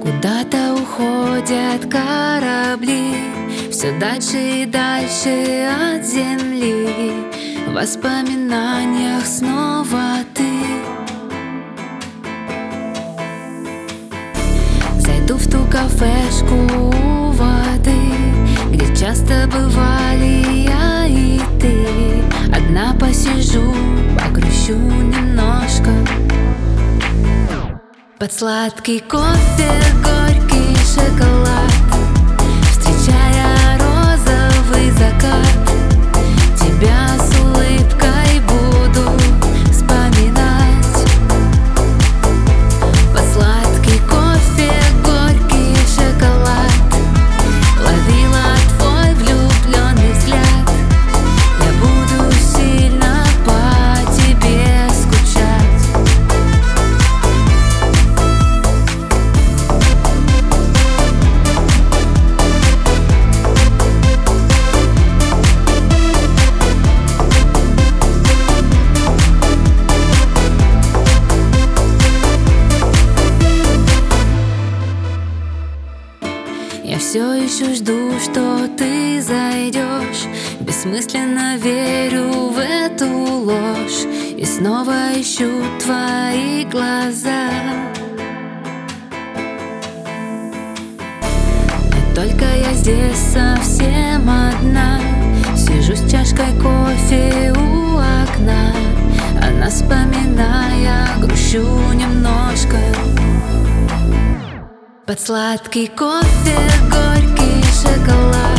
Куда-то уходят корабли, все дальше и дальше от земли. В воспоминаниях снова ты. Зайду в ту кафешку у воды, где часто бывали я и ты. Одна посижу, погрущу немножко под сладкий кофе, горький шоколад, встречая розовый закат. Тебя с улыбкой буду вспоминать. Под сладкий кофе, горький шоколад, ловила твой влюбленный взгляд. Я буду сильно по тебе скучать. Я все еще жду, что ты зайдешь. Бессмысленно верю в эту ложь и снова ищу твои глаза. Но только я здесь совсем одна, сижу с чашкой кофе у окна, она вспоминая, грущу немножко. Под сладкий кофе, горький шоколад,